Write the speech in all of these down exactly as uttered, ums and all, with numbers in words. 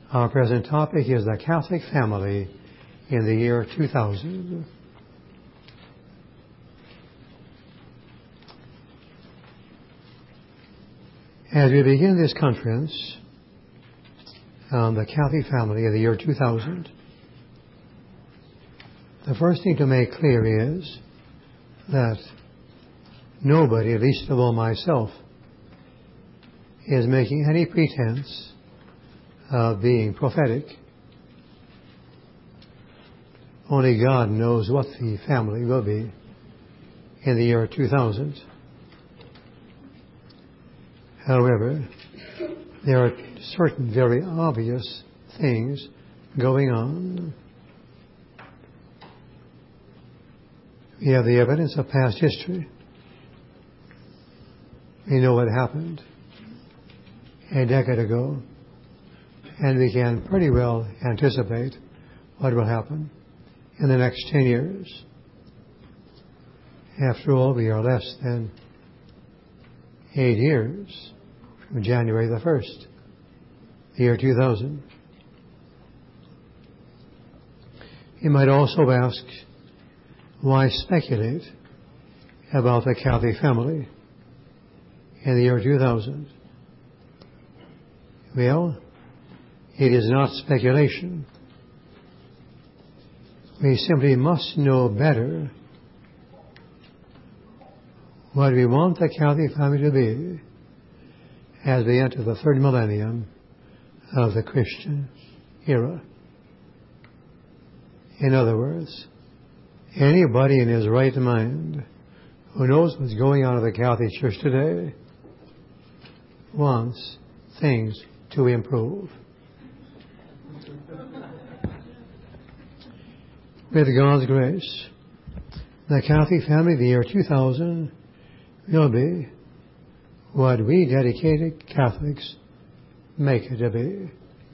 Our present topic is the Catholic family in the year two thousand. As we begin this conference on the Catholic family in the year two thousand, the first thing to make clear is that nobody, least of all myself, is making any pretense of being prophetic. Only God knows what the family will be in the year two thousand. However, there are certain very obvious things going on. We have the evidence of past history. We know what happened a decade ago, and we can pretty well anticipate what will happen in the next ten years. After all, we are less than eight years from January the first, the year two thousand. You might also ask, why speculate about the Catholic family in the year two thousand? Well, it is not speculation. We simply must know better what we want the Catholic family to be as we enter the third millennium of the Christian era. In other words, anybody in his right mind who knows what's going on in the Catholic Church today wants things to improve. With God's grace, the Catholic family of the year two thousand will be what we dedicated Catholics make it to be.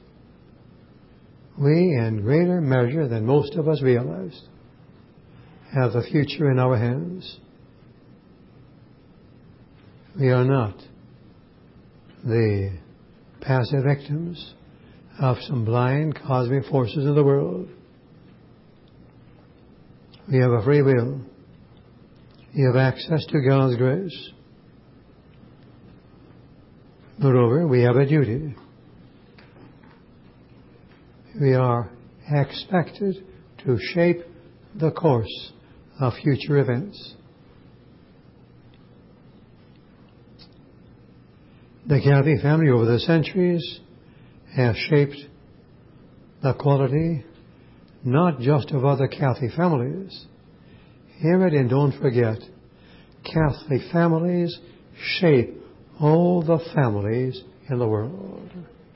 We, in greater measure than most of us realized, have the future in our hands. We are not the passive victims of some blind cosmic forces of the world. We have a free will. We have access to God's grace. Moreover, we have a duty. We are expected to shape the course of future events. The Catholic family over the centuries has shaped the quality not just of other Catholic families. Hear it and don't forget, Catholic families shape all the families in the world.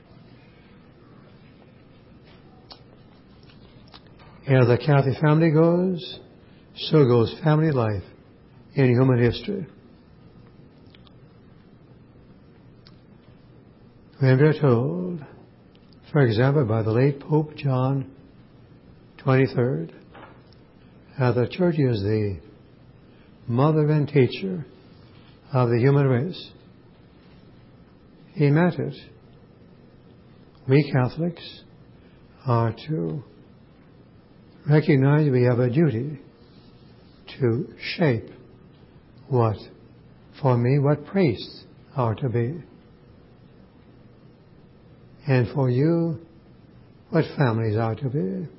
As the Catholic family goes, so goes family life in human history. When we're told, for example, by the late Pope John twenty-third, how the Church is the mother and teacher of the human race, he meant it. We Catholics are to recognize we have a duty to shape what, for me, what priests are to be. And for you, what families are to be.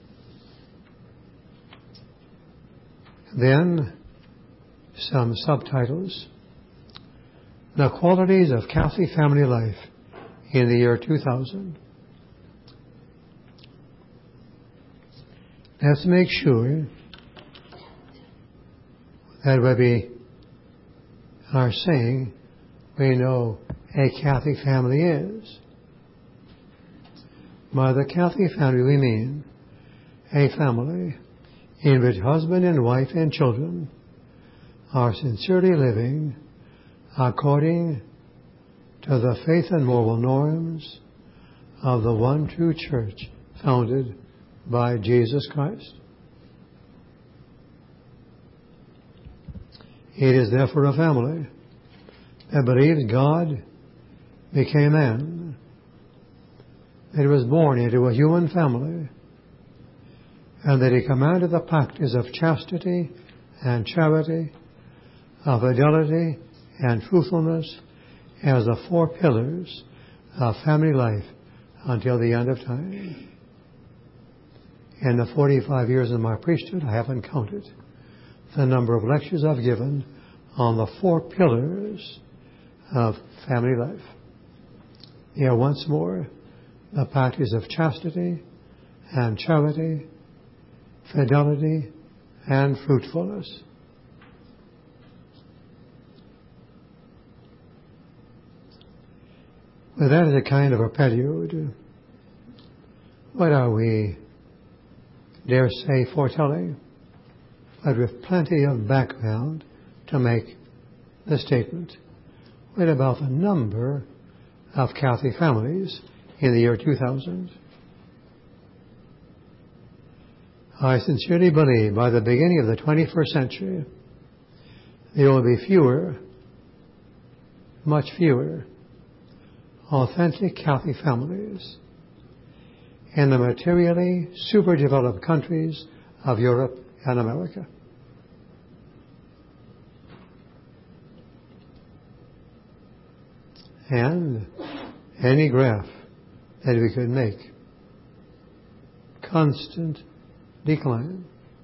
Then, some subtitles. The qualities of Catholic family life in the year two thousand. Let's make sure that what we are saying, we know a Catholic family is. By the Catholic family we mean a family in which husband and wife and children are sincerely living according to the faith and moral norms of the one true church founded by Jesus Christ. It is therefore a family that believes God became man, that he was born into a human family, and that he commanded the practice of chastity and charity, of fidelity and truthfulness as the four pillars of family life until the end of time. In the forty-five years of my priesthood, I haven't counted the number of lectures I've given on the four pillars of family life. Here once more, the practice of chastity and charity, fidelity and fruitfulness. With that as a kind of a prelude, what are we, dare say, foretelling? But with plenty of background to make the statement. What about the number of Catholic families in the year two thousand? I sincerely believe by the beginning of the twenty-first century, there will be fewer, much fewer, authentic Catholic families in the materially super-developed countries of Europe and America. And any graph that we could make, constant decline.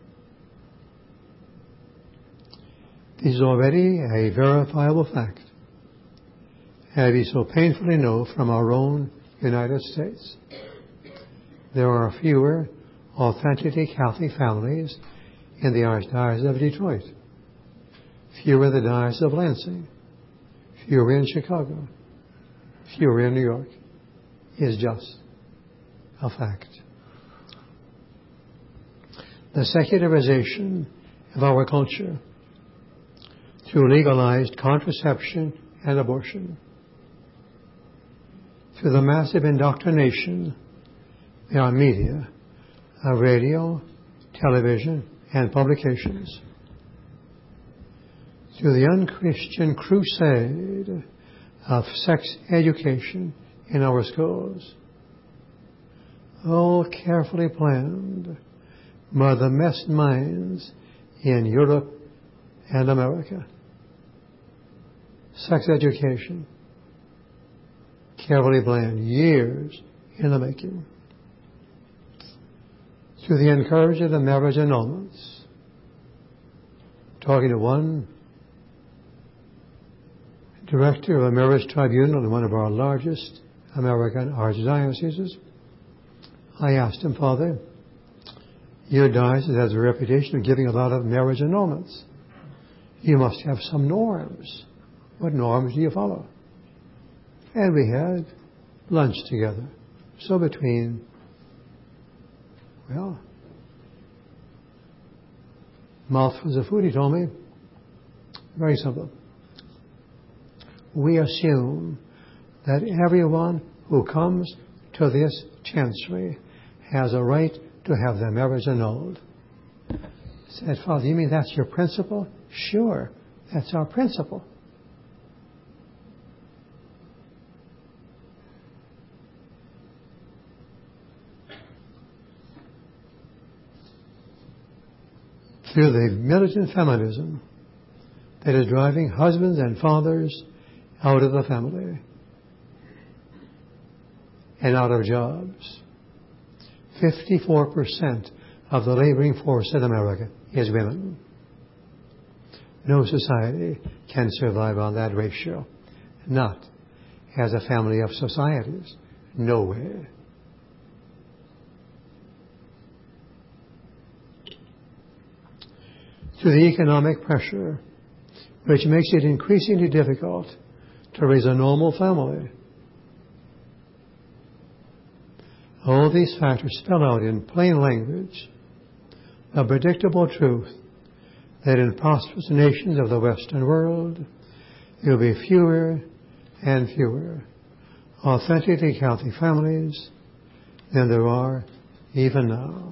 This is already a verifiable fact, as we so painfully know from our own United States. There are fewer authentically Catholic families in the Archdiocese of Detroit, fewer in the Diocese of Lansing, fewer in Chicago, fewer in New York. Is just a fact. The secularization of our culture through legalized contraception and abortion, through the massive indoctrination in our media, of radio, television, and publications, through the unchristian crusade of sex education in our schools, all carefully planned by the best minds in Europe and America. Sex education, carefully planned, years in the making. Through the encouragement of marriage annulments, talking to one director of a marriage tribunal in one of our largest American archdioceses, I asked him, Father, your diocese has a reputation of giving a lot of marriage annulments. You must have some norms. What norms do you follow? And we had lunch together. So between, well, mouthfuls of food, he told me, very simple. We assume that everyone who comes to this chancery has a right to have their marriage annulled. I said, Father, you mean that's your principle? Sure, that's our principle. Through the militant feminism that is driving husbands and fathers out of the family and out of jobs. fifty-four percent of the laboring force in America is women. No society can survive on that ratio. Not as a family of societies. No way. Through the economic pressure, which makes it increasingly difficult to raise a normal family. All these factors spell out in plain language the predictable truth that in prosperous nations of the Western world, there will be fewer and fewer authentically Catholic families than there are even now.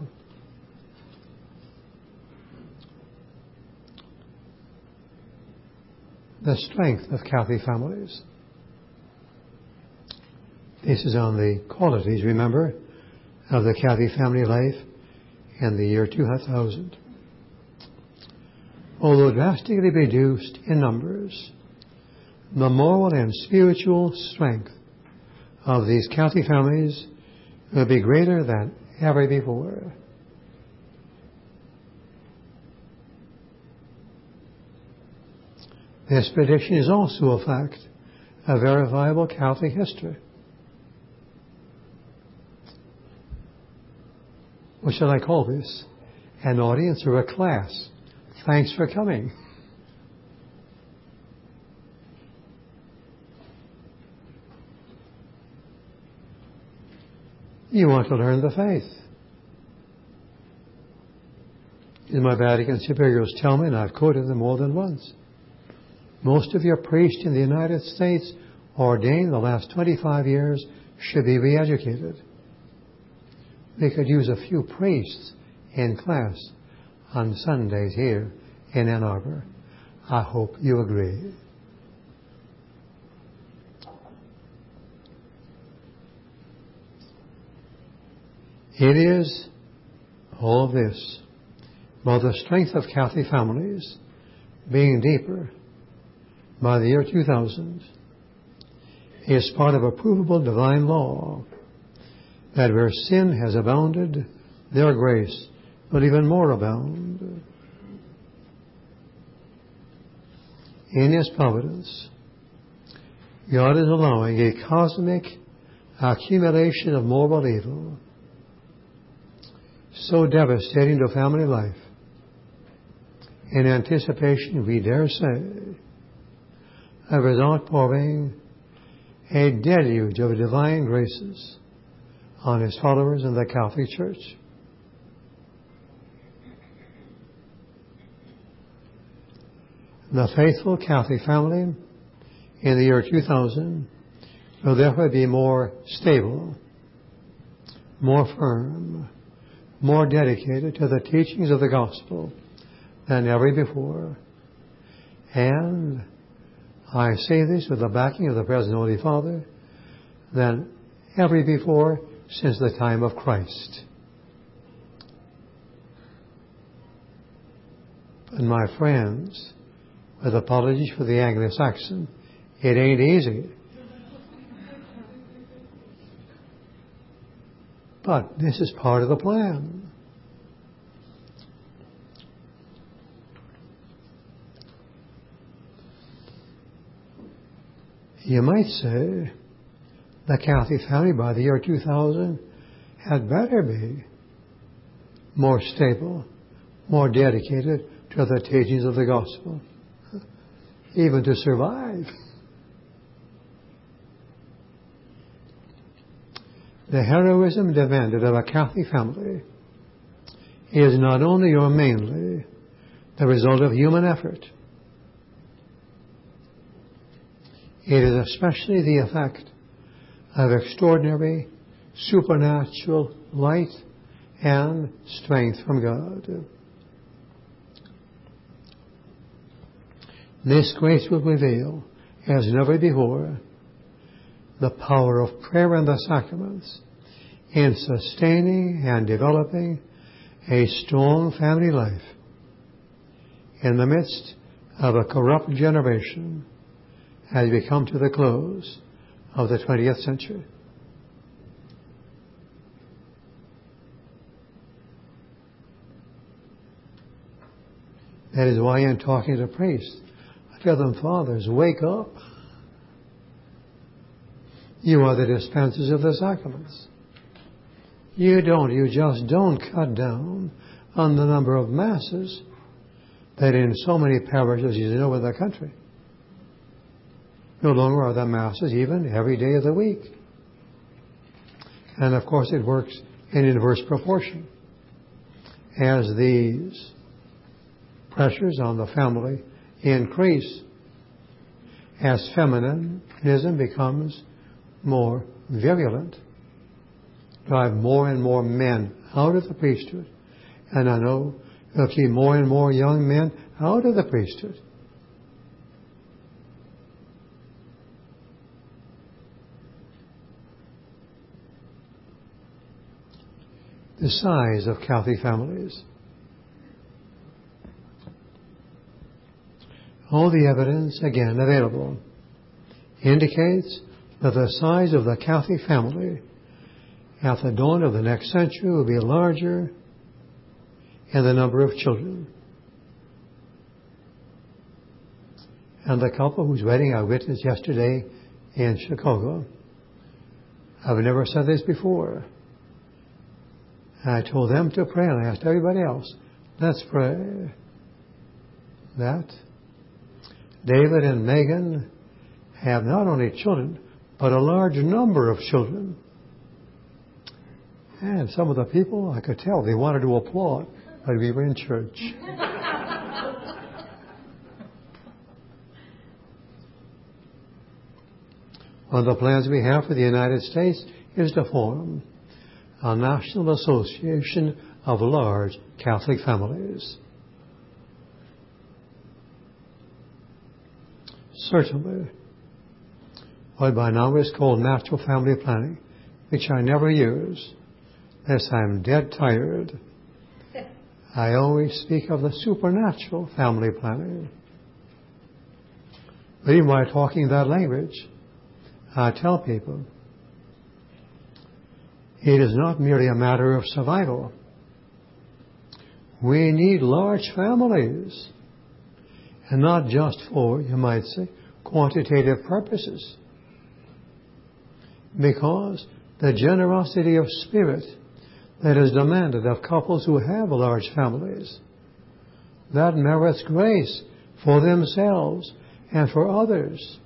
The strength of Catholic families. This is on the qualities, remember, of the Cathy family life in the year two thousand. Although drastically reduced in numbers, the moral and spiritual strength of these Cathy families will be greater than ever before. This prediction is also a fact of verifiable Catholic history. What shall I call this? An audience or a class? Thanks for coming. You want to learn the faith. As my Vatican superiors tell me, and I've quoted them more than once, most of your priests in the United States ordained the last twenty-five years should be re-educated. They could use a few priests in class on Sundays here in Ann Arbor. I hope you agree. It is all of this, by the strength of Catholic families being deeper by the year two thousand, is part of a provable divine law that where sin has abounded, their grace will even more abound. In His providence, God is allowing a cosmic accumulation of moral evil so devastating to family life, in anticipation, we dare say, of His outpouring a deluge of divine graces on His followers in the Catholic Church. The faithful Catholic family in the year two thousand will therefore be more stable, more firm, more dedicated to the teachings of the gospel than ever before. And I say this with the backing of the present Holy Father, than ever before since the time of Christ. And my friends, with apologies for the Anglo-Saxon, it ain't easy. But this is part of the plan. You might say the Catholic family by the year two thousand had better be more stable, more dedicated to the teachings of the gospel, even to survive. The heroism demanded of a Catholic family is not only or mainly the result of human effort. It is especially the effect of extraordinary supernatural light and strength from God. This grace will reveal, as never before, the power of prayer and the sacraments in sustaining and developing a strong family life in the midst of a corrupt generation as we come to the close of the twentieth century. That is why in talking to priests, I tell them, fathers, wake up. You are the dispensers of the sacraments. You don't, you just don't cut down on the number of masses that in so many parishes you know in the country. No longer are the masses even every day of the week. And of course it works in inverse proportion. As these pressures on the family increase, as feminism becomes more virulent, drive more and more men out of the priesthood. And I know you'll keep more and more young men out of the priesthood. the size of Catholic families. All the evidence, again available, indicates that the size of the Catholic family at the dawn of the next century will be larger in the number of children. And the couple whose wedding I witnessed yesterday in Chicago, I've never said this before. I told them to pray, and I asked everybody else, let's pray that David and Megan have not only children, but a large number of children. And some of the people, I could tell, they wanted to applaud, but we were in church. One of the plans we have for the United States is to form a National Association of Large Catholic Families. Certainly, what by now is called natural family planning, which I never use, unless I'm dead tired. I always speak of the supernatural family planning. But even while talking that language, I tell people, it is not merely a matter of survival. We need large families, and not just for, you might say, quantitative purposes. Because the generosity of spirit that is demanded of couples who have large families, that merits grace for themselves and for others.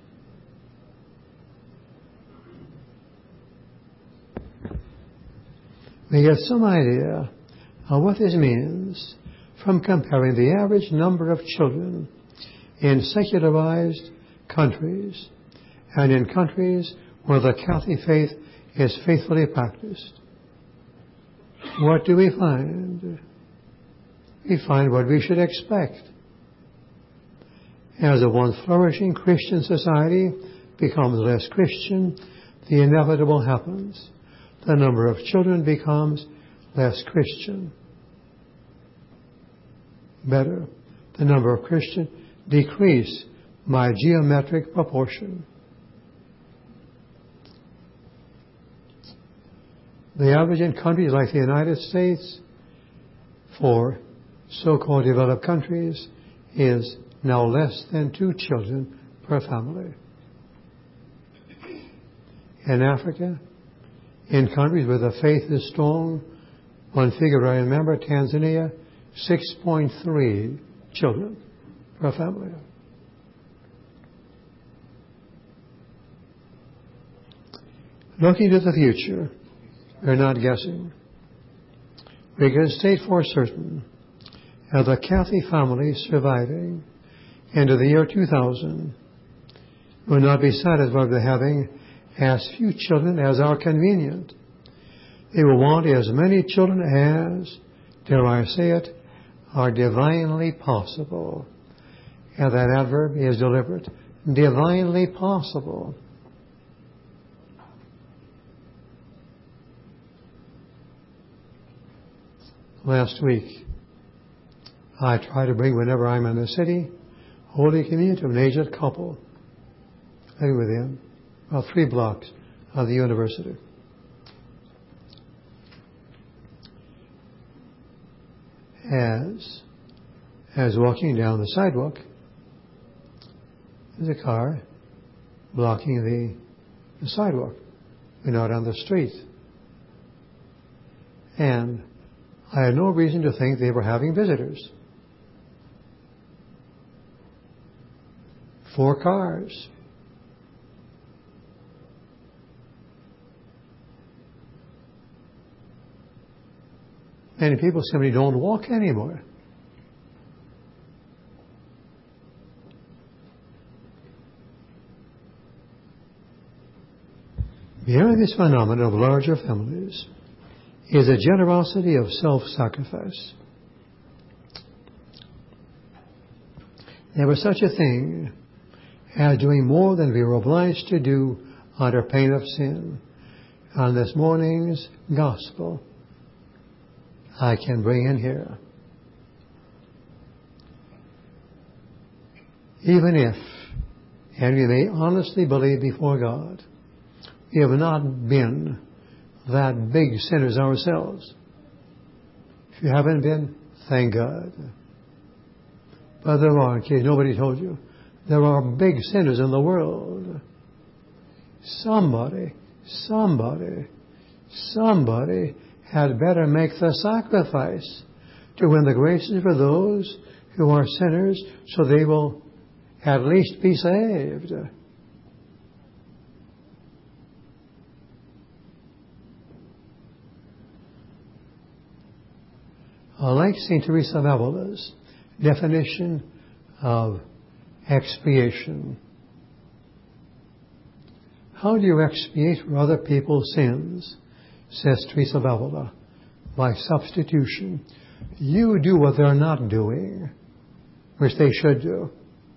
We get some idea of what this means from comparing the average number of children in secularized countries and in countries where the Catholic faith is faithfully practiced. What do we find? We find what we should expect. As a once flourishing Christian society becomes less Christian, the inevitable happens. The number of children becomes less Christian. Better, the number of Christians decrease by geometric proportion. The average in countries like the United States for so-called developed countries is now less than two children per family. In Africa, in countries where the faith is strong, one figure I remember, Tanzania, six point three children per family. Looking to the future, we're not guessing. We can state for certain that the Catholic family surviving into the year two thousand will not be satisfied with having as few children as are convenient. They will want as many children as, dare I say it, are divinely possible. And that adverb is deliberate. Divinely possible. Last week, I try to bring, whenever I'm in the city, Holy Communion to an aged couple. Living with him, about three blocks of the university. As, as walking down the sidewalk, there's a car blocking the, the sidewalk. We're not on the street. And I had no reason to think they were having visitors. Four cars. Many people simply don't walk anymore. Behind this phenomenon of larger families is a generosity of self-sacrifice. There was such a thing as doing more than we were obliged to do under pain of sin. On this morning's gospel, I can bring in here. Even if, and we may honestly believe before God, we have not been that big sinners ourselves. If you haven't been, thank God. But there are, in case nobody told you, there are big sinners in the world. Somebody, somebody, somebody had better make the sacrifice to win the graces for those who are sinners so they will at least be saved. I like Saint Teresa of Avila's definition of expiation. How do you expiate for other people's sins? Says Teresa of Avila. By substitution. You do what they're not doing, which they should do.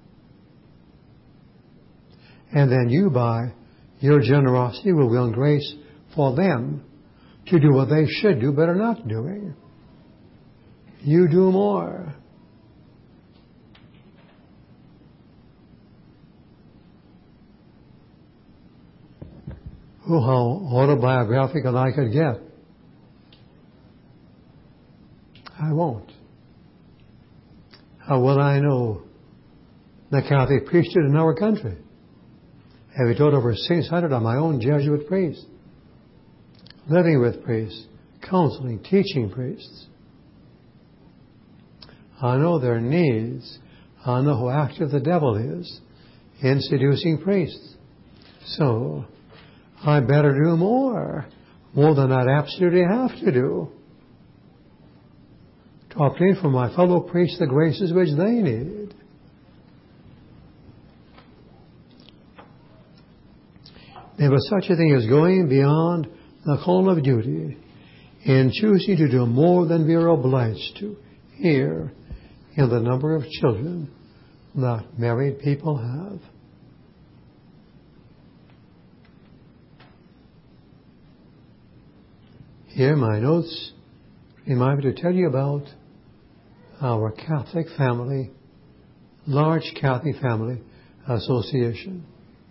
And then you, by your generosity, will win grace for them to do what they should do but are not doing. You do more. Oh, how autobiographical I could get. I won't. How well I know the Catholic priesthood in our country. Have taught over six hundred of my own Jesuit priests, living with priests, counseling, teaching priests. I know their needs. I know how active the devil is in seducing priests. So, I better do more, more than I'd absolutely have to do, to obtain from my fellow priests the graces which they need. There was such a thing as going beyond the call of duty in choosing to do more than we are obliged to here in the number of children that married people have. Here my notes remind me to tell you about our Catholic family, large Catholic family association.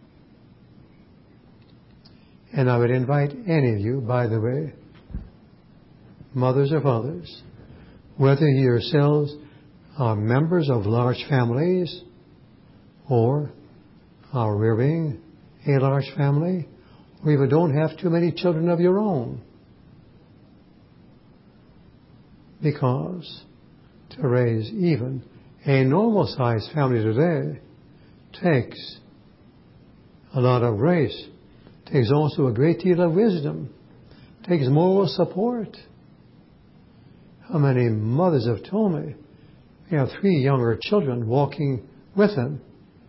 And I would invite any of you, by the way, mothers or fathers, whether you yourselves are members of large families or are rearing a large family, or even don't have too many children of your own. Because to raise even a normal-sized family today takes a lot of grace, takes also a great deal of wisdom, takes moral support. How many mothers have told me we have three younger children walking with them.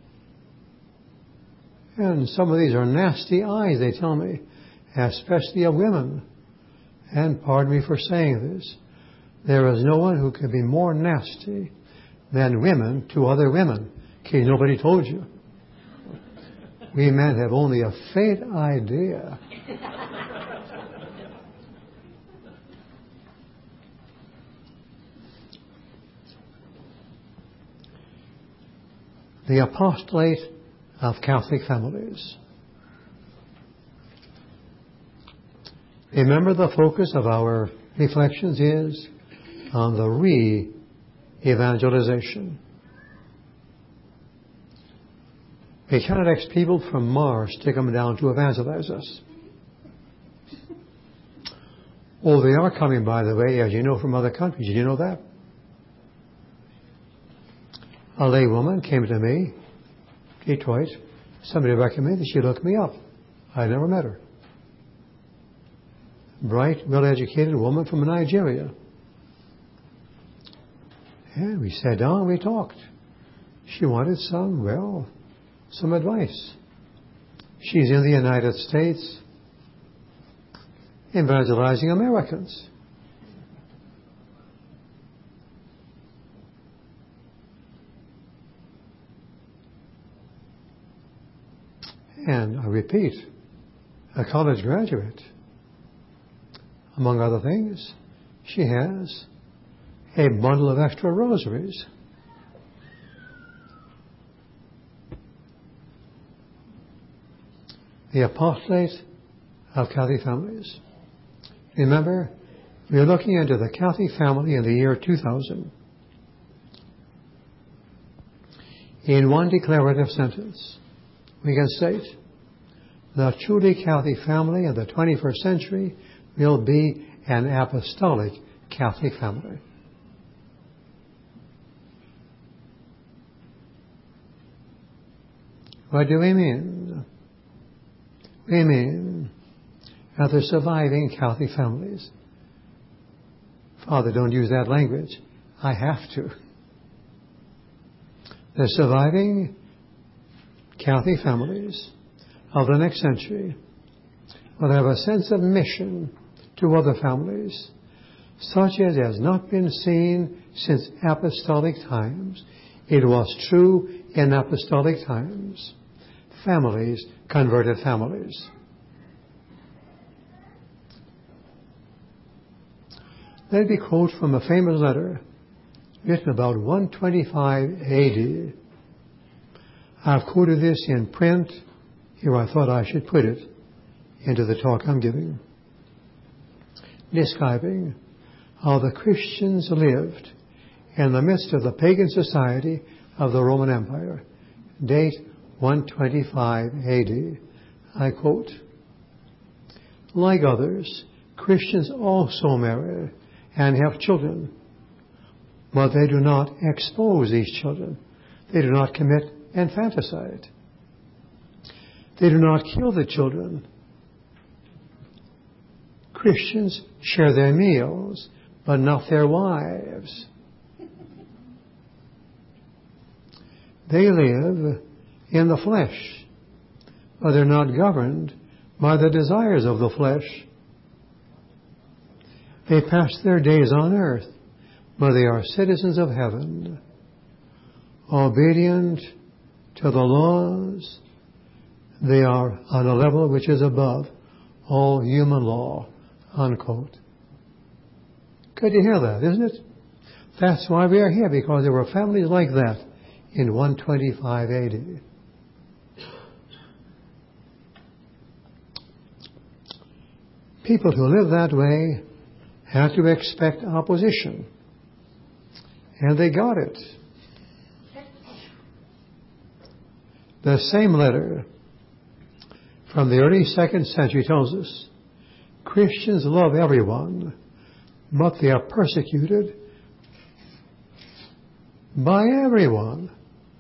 And some of these are nasty eyes, they tell me, especially of women. And pardon me for saying this, there is no one who can be more nasty than women to other women. Okay, nobody told you. We men have only a faint idea. The apostolate of Catholic families. Remember, the focus of our reflections is on the re-evangelization. We cannot expect people from Mars to come down to evangelize us. Oh, they are coming, by the way, as you know, from other countries. Did you know that? A lay woman came to me, Detroit. Somebody recommended she look me up. I never met her. Bright, well-educated woman from Nigeria. And we sat down and we talked. She wanted some, well, some advice. She's in the United States evangelizing Americans. And I repeat, a college graduate. Among other things, she has a bundle of extra rosaries. The Apostolate of Catholic Families. Remember, we are looking into the Catholic family in the year two thousand. In one declarative sentence, we can state, the truly Catholic family of the twenty-first century will be an apostolic Catholic family. What do we mean? We mean that the surviving Catholic families. Father, don't use that language. I have to. The surviving Catholic families of the next century will have a sense of mission to other families, such as has not been seen since apostolic times. It was true in apostolic times. Families converted families. Let me quote from a famous letter written about one twenty-five A D. I've quoted this in print. Here I thought I should put it into the talk I'm giving, describing how the Christians lived in the midst of the pagan society of the Roman Empire. Date one twenty-five A D. I quote, like others, Christians also marry and have children, but they do not expose these children. They do not commit infanticide. They do not kill the children. Christians share their meals, but not their wives. They live in the flesh, but they're not governed by the desires of the flesh. They pass their days on earth, but they are citizens of heaven, obedient to the laws. They are on a level which is above all human law, unquote. Good to hear that, isn't it? That's why we are here, because there were families like that in one twenty-five A D. People who live that way had to expect opposition. And they got it. The same letter from the early second century tells us, Christians love everyone, but they are persecuted by everyone.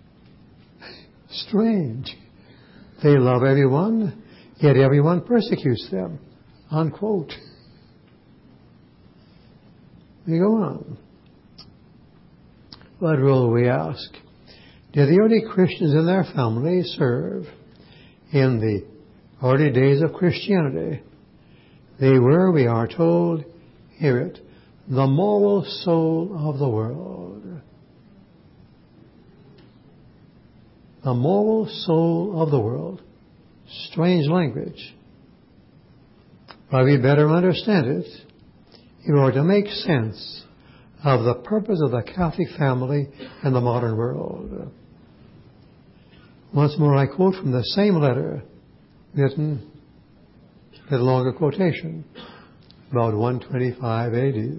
Strange. They love everyone, yet everyone persecutes them. Unquote. We go on. What role, we ask, did the early Christians and their families serve in the early days of Christianity? They were, we are told, hear it, the moral soul of the world. The moral soul of the world. Strange language. But we better understand it in order to make sense of the purpose of the Catholic family in the modern world. Once more, I quote from the same letter, written with a longer quotation, about one twenty-five A D.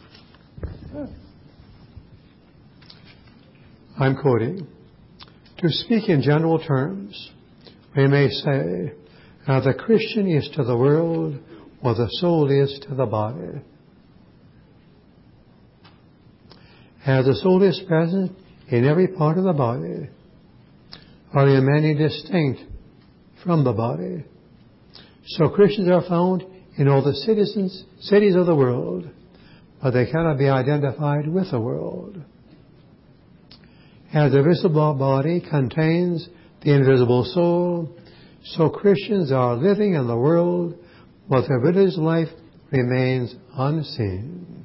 I'm quoting, to speak in general terms, we may say, now the Christian is to the world what the soul is to the body. As the soul is present in every part of the body, are there many distinct from the body? So Christians are found in all the citizens, cities of the world, but they cannot be identified with the world. As the visible body contains the invisible soul, so Christians are living in the world, but their religious life remains unseen.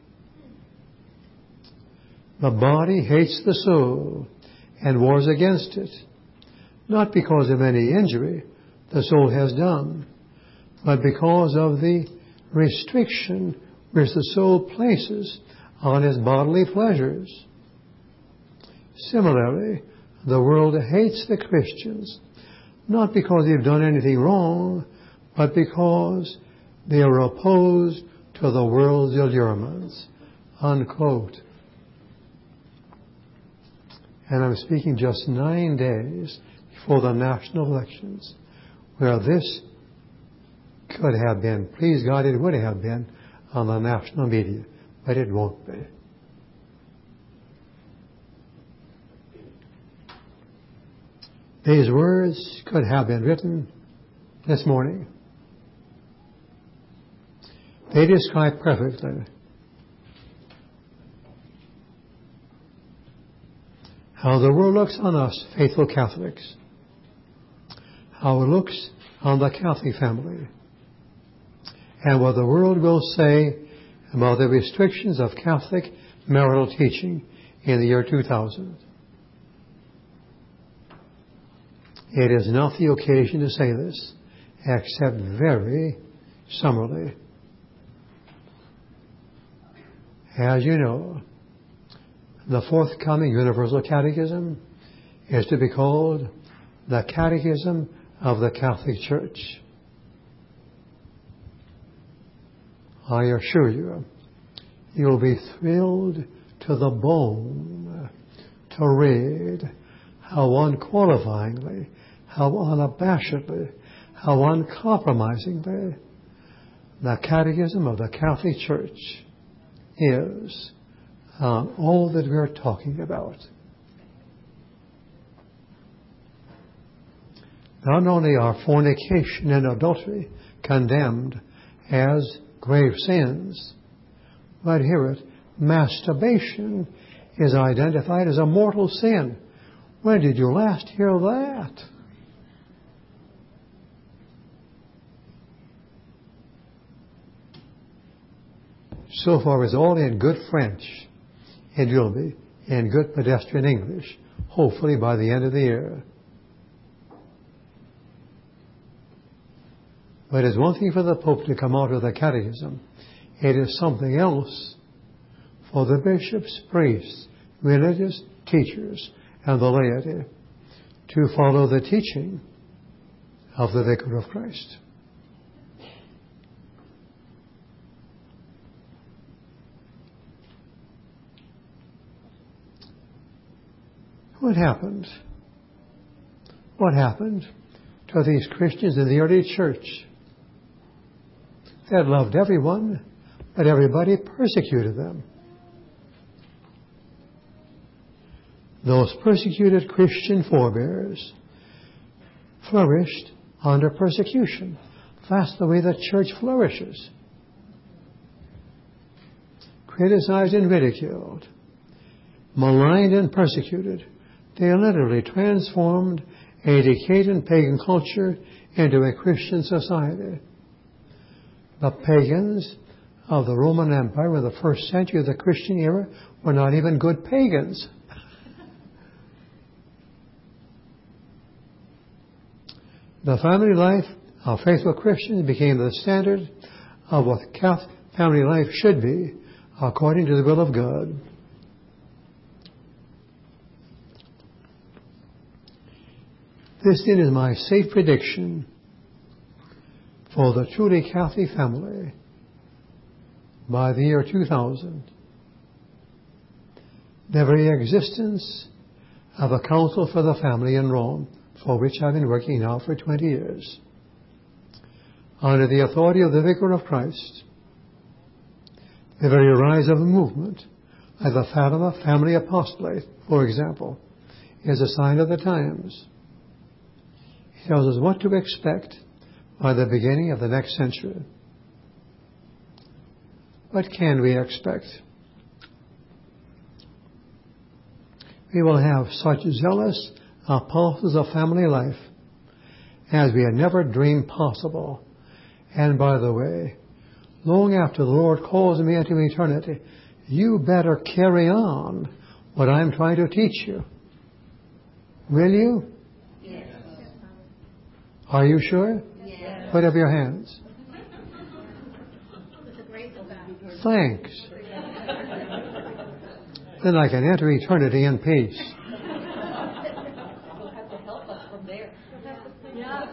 The body hates the soul and wars against it, not because of any injury the soul has done, but because of the restriction which the soul places on its bodily pleasures. Similarly, the world hates the Christians, not because they've done anything wrong, but because they are opposed to the world's allurements. Unquote. And I'm speaking just nine days before the national elections, where this could have been, please God, it would have been on the national media, but it won't be. These words could have been written this morning. They describe perfectly how the world looks on us, faithful Catholics, how it looks on the Catholic family, and what the world will say about the restrictions of Catholic marital teaching in the year two thousand. It is not the occasion to say this, except very summarily. As you know, the forthcoming Universal Catechism is to be called the Catechism of the Catholic Church. I assure you, you'll be thrilled to the bone to read how unqualifyingly, how unabashedly, how uncompromisingly the Catechism of the Catholic Church is on all that we're talking about. Not only are fornication and adultery condemned as grave sins, but hear it, masturbation is identified as a mortal sin. When did you last hear that? So far as all in good French, it will be in good pedestrian English, hopefully by the end of the year. But it's one thing for the Pope to come out with a catechism. It is something else for the bishops, priests, religious teachers, and the laity to follow the teaching of the Vicar of Christ. What happened? What happened to these Christians in the early church? They had loved everyone, but everybody persecuted them. Those persecuted Christian forebears flourished under persecution. That's the way the church flourishes. Criticized and ridiculed, maligned and persecuted, they literally transformed a decadent pagan culture into a Christian society. The pagans of the Roman Empire in the first century of the Christian era were not even good pagans. The family life of faithful Christians became the standard of what Catholic family life should be according to the will of God. This then is my safe prediction for the truly Catholic family by the year two thousand. The very existence of a council for the family in Rome, for which I've been working now for twenty years, under the authority of the Vicar of Christ, the very rise of a movement, like the Fatima Family Apostolate, for example, is a sign of the times. It tells us what to expect by the beginning of the next century. What can we expect? We will have such zealous apostles of family life as we had never dreamed possible. And by the way, long after the Lord calls me into eternity, you better carry on what I'm trying to teach you. Will you? Yes. Are you sure? Yes. Put up your hands. thanks. Then I can enter eternity in peace. You'll have to help us from there. Yeah.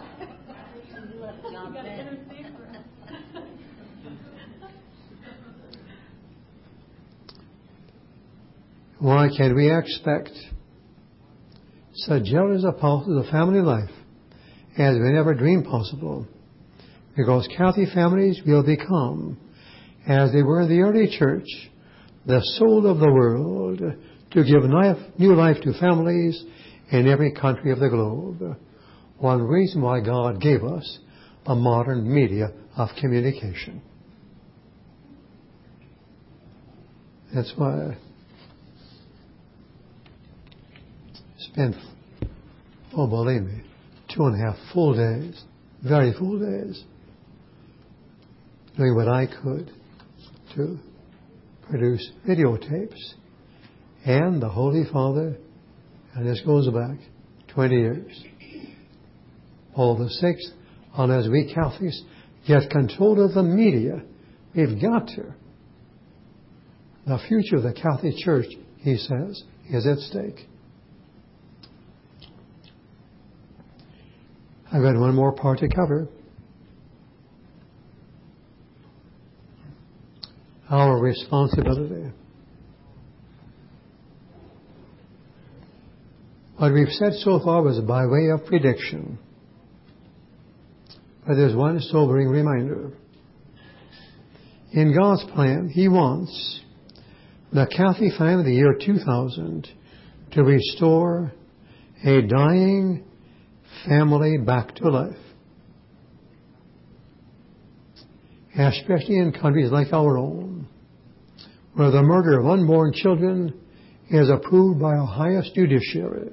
Why can we expect such jealous apostles of family life as we never dreamed possible? Because Catholic families will become, as they were in the early church, the soul of the world to give life, new life to families in every country of the globe. One reason why God gave us the modern media of communication. That's why I spent, oh believe me, two and a half full days, very full days, doing what I could to produce videotapes. And the Holy Father, and this goes back twenty years, Paul the Sixth, unless we Catholics get control of the media, we've got to. The future of the Catholic Church, he says, is at stake. I've got one more part to cover. Our responsibility. What we've said so far was by way of prediction. But there's one sobering reminder. In God's plan, He wants the Catholic family of the year two thousand to restore a dying family back to life. Especially in countries like our own, where the murder of unborn children is approved by our highest judiciary.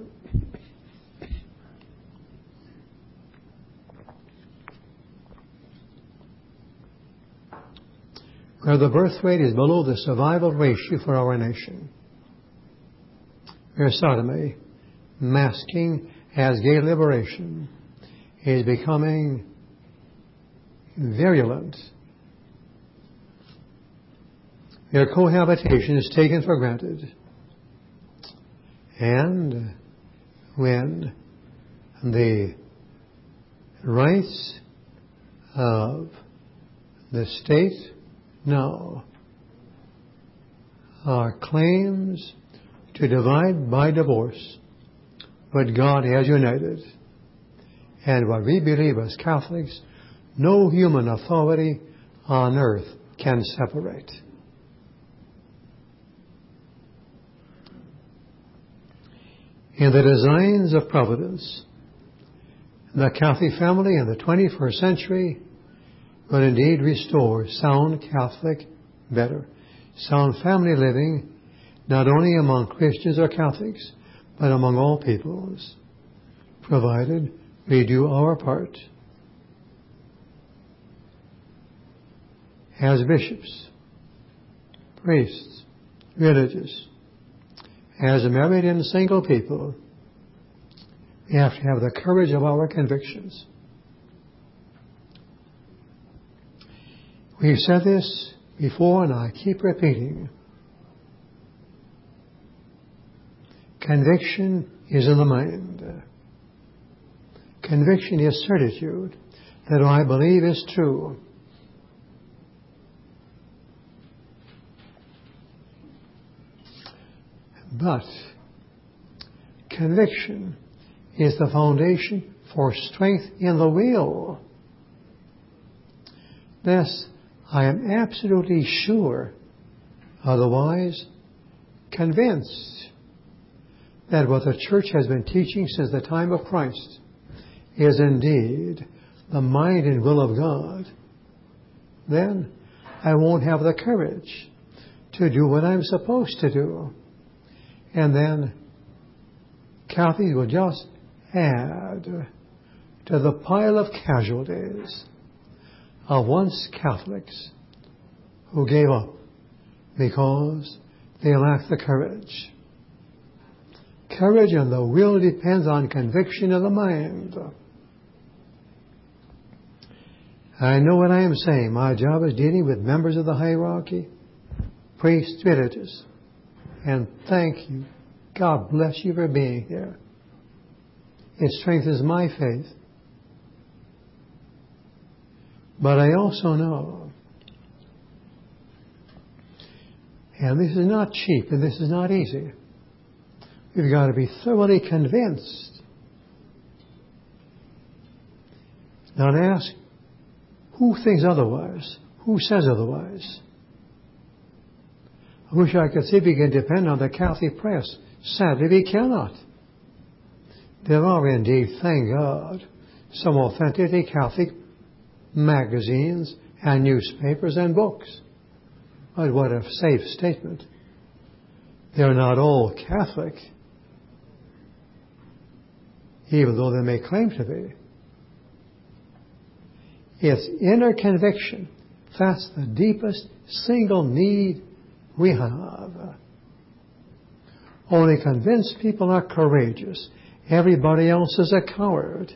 Where the birth rate is below the survival ratio for our nation. Where sodomy, masking as gay liberation, is becoming virulent. Their cohabitation is taken for granted. And when the rights of the state now are claims to divide by divorce, but God has united. And what we believe as Catholics, no human authority on earth can separate. In the designs of providence, the Catholic family in the twenty-first century will indeed restore sound Catholic, better, sound family living, not only among Christians or Catholics, but among all peoples, provided we do our part. As bishops, priests, religious, as married and single people, we have to have the courage of our convictions. We've said this before, and I keep repeating. Conviction is in the mind. Conviction is certitude that I believe is true. But conviction is the foundation for strength in the will. This, I am absolutely sure, otherwise convinced, that what the Church has been teaching since the time of Christ is indeed the mind and will of God. Then I won't have the courage to do what I'm supposed to do. And then Catholics will just add to the pile of casualties of once Catholics who gave up because they lacked the courage. Courage and the will depends on conviction of the mind. I know what I am saying. My job is dealing with members of the hierarchy, priests, religious. And thank you. God bless you for being here. It strengthens my faith. But I also know, and this is not cheap and this is not easy, we've got to be thoroughly convinced. Not ask, who thinks otherwise? Who says otherwise? I wish I could see if we can depend on the Catholic press. Sadly, we cannot. There are indeed, thank God, some authentically Catholic magazines and newspapers and books. But what a safe statement. They're not all Catholic, even though they may claim to be. It's inner conviction. That's the deepest single need we have. Only convinced people are courageous. Everybody else is a coward.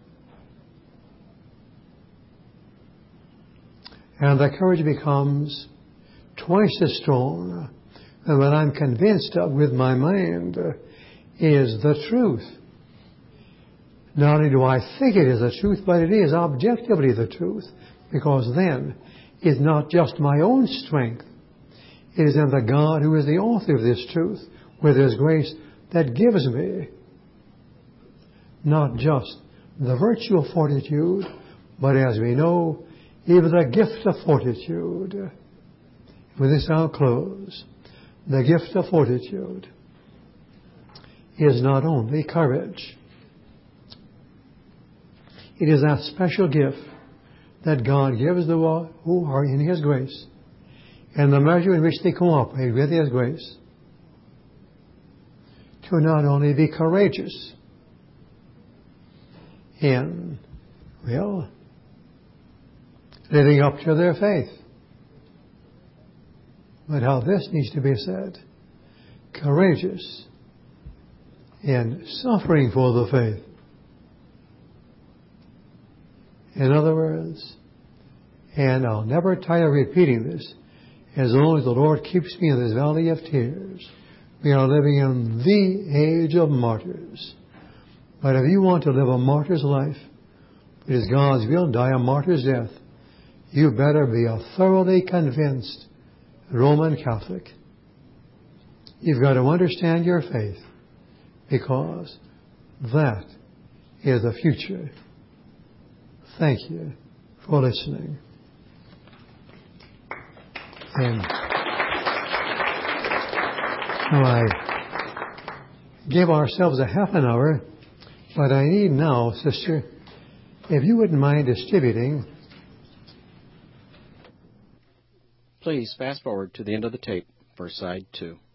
And the courage becomes twice as strong. And what I'm convinced of with my mind is the truth. Not only do I think it is the truth, but it is objectively the truth. Because then it's not just my own strength. It is in the God who is the author of this truth, with His grace, that gives me not just the virtue of fortitude, but as we know, even the gift of fortitude. With this I'll close. The gift of fortitude is not only courage. It is that special gift that God gives the one who are in His grace, and the measure in which they cooperate with His grace, to not only be courageous in, well, living up to their faith, but how this needs to be said, courageous in suffering for the faith. In other words, and I'll never tire repeating this, as long as the Lord keeps me in this valley of tears, we are living in the age of martyrs. But if you want to live a martyr's life, it is God's will to die a martyr's death, you better be a thoroughly convinced Roman Catholic. You've got to understand your faith, because that is the future. Thank you for listening. And now I give ourselves a half an hour, but I need now, sister, if you wouldn't mind distributing. Please fast forward to the end of the tape for side two.